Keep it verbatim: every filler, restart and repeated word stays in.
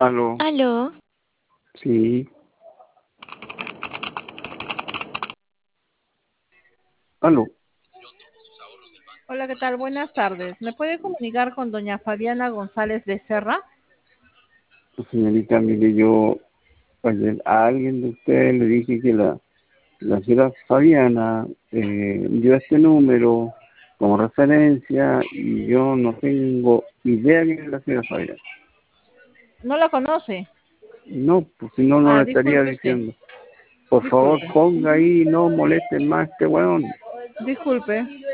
Aló, Aló, sí, aló. Hola, ¿qué tal? Buenas tardes. ¿Me puede comunicar con doña Fabiana González Becerra? Señorita, mire, yo ayer a alguien de ustedes le dije que la, la señora Fabiana eh, dio este número como referencia y yo no tengo idea quién es la señora Fabiana. ¿No la conoce? No, pues si no, no Ah, le estaría disculpe usted. diciendo. Por favor, Disculpe. ponga ahí, no molesten más a este weón. Disculpe.